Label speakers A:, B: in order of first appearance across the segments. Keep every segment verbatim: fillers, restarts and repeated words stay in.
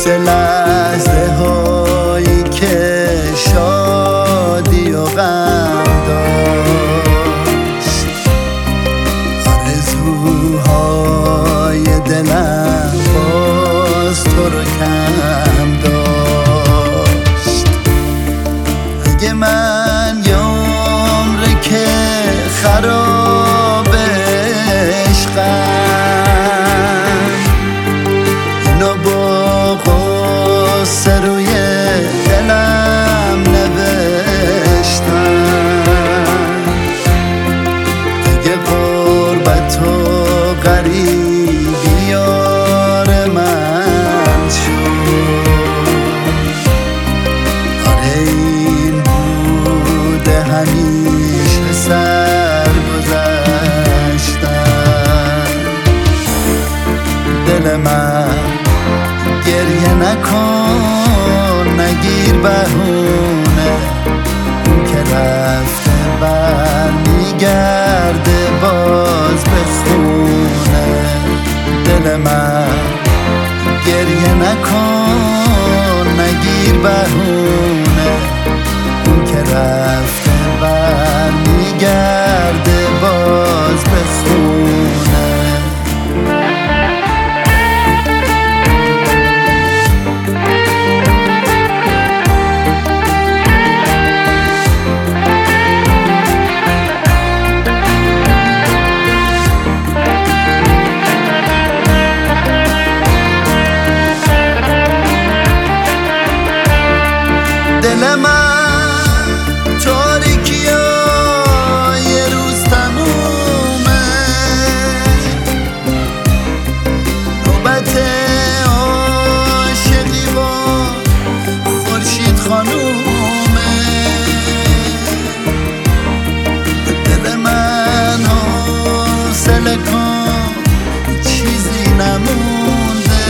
A: سه لحظه هایی که شادی و غم داشت، آرزوهای دلم باز تو رو کم داشت. اگه من یه عمره که خراب عشقم، اینو با غصه روی دلم نوشتم، اگه غربت و غریبی یار من شد، آره این بوده همیشه سر گذشتم. دل من گریه نکن، نگیر بهونه، اون که رفته برمیگرده باز به خونه. دل من گریه نکن، نگیر بهونه، اون که رفته برمیگرده باز به خونه. دل من تاریکی ها یه روز تمومه، نوبت عاشقی با خورشید خانومه. دل من حوصله کن، چیزی نمونده،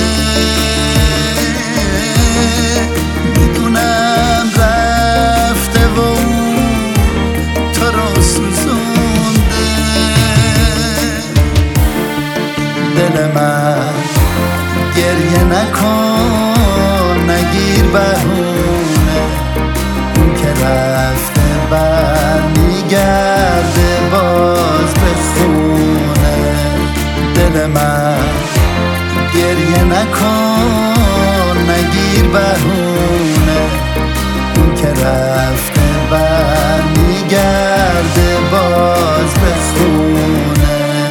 A: میدونم رفته و اون تو رو سوزونده. دل من گریه نکن، نگیر بهونه، اون که رفته برمیگرده باز به خونه. دل من گریه نکن، نگیر بهونه، اون که رفته برمیگرده باز به خونه.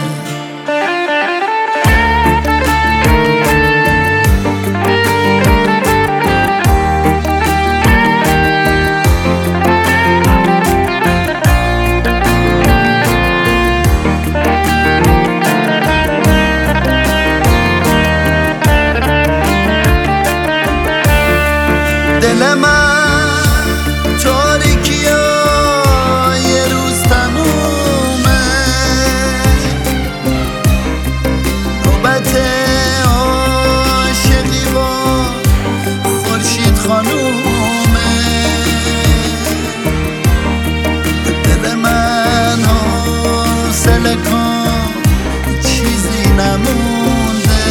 A: دل من تاریکی ها یه روز تمومه، نوبت عاشقی با خورشید خانومه. دل من حوصله کن، چیزی نمونده،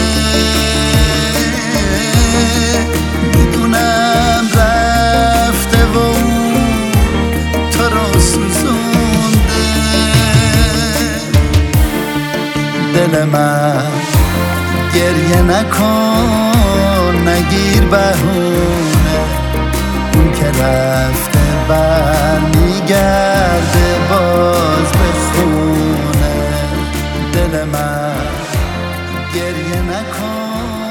A: میدونم رفته و اون تو رو سوزونده. دل من گریه نکن، نگیر بهونه، اون که رفته برمیگرده باز به خونه. دل من گریه نکن.